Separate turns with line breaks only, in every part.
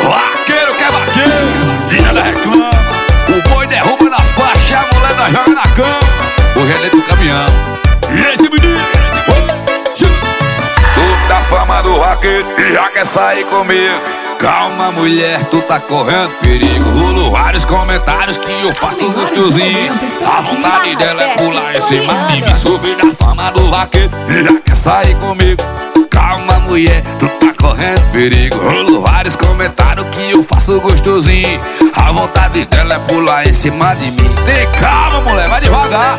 Vaqueiro que é vaqueiro, e nada reclama. O boi derruba na faixa, a mulher nós joga na cama. Hoje é dentro do caminhão. E esse menino, tu tá fama do vaqueiro e já quer sair comigo. Calma, mulher, tu tá correndo perigo. Rulo vários comentários que eu faço gostosinho. A vontade dela é pular em cima de mim. Subir na fama do vaqueiro e já quer sair comigo. Calma, mulher, tu tá correndo perigo. Rulo vários comentários que eu faço gostosinho. A vontade dela é pular em cima de mim. Tem calma, mulher, vai devagar.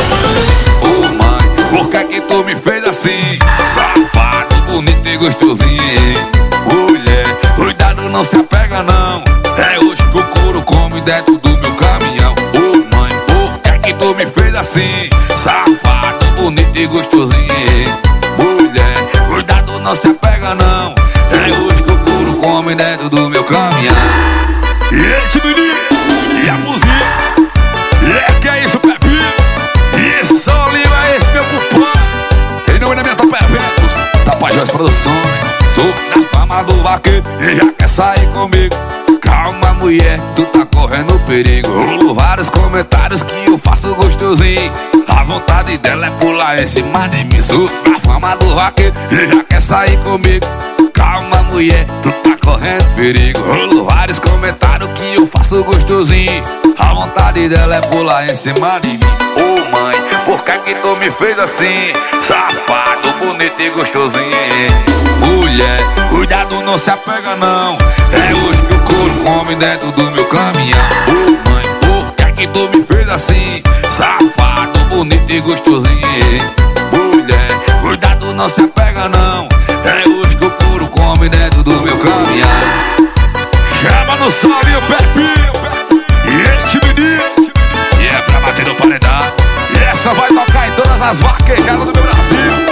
Ô mãe, por que é que tu me fez assim? Safado, bonito e gostosinho. Mulher, cuidado, não se apega não. É hoje que o couro come dentro do meu caminhão. Ô mãe, por que é que tu me fez assim? Safado, bonito e gostosinho. Mulher, cuidado, não se apega não. É hoje que o couro come dentro do meu caminhão. E esse menino, e a música, que é isso, Pepinho? E esse São Lima, esse meu cupom. Em nome da minha Top Eventos, Tapajós Produções. Sou da fama do vaqueiro e já quer sair comigo. Calma, mulher, tu tá correndo perigo. Rulo vários comentários que eu faço gostosinho. A vontade dela é pular em cima de mim. Sou da fama do vaqueiro e já quer sair comigo. Calma, mulher, tu tá correndo perigo. Rulo vários comentários que eu faço gostosinho. A vontade dela é pular em cima de mim. Ô mãe, por que tu me fez assim? Safado, bonito e gostosinho. Mulher, cuidado, não se apega não. É hoje que o couro come dentro do meu caminhão. Ô mãe, por que tu me fez assim? Safado, bonito e gostosinho. Mulher, cuidado, não se apega não. É hoje que o couro come dentro do meu caminhão. Chama no salve o Pepinho. E esse menino, e é pra bater no paredão. E essa vai tocar em todas as vaquejadas do meu Brasil.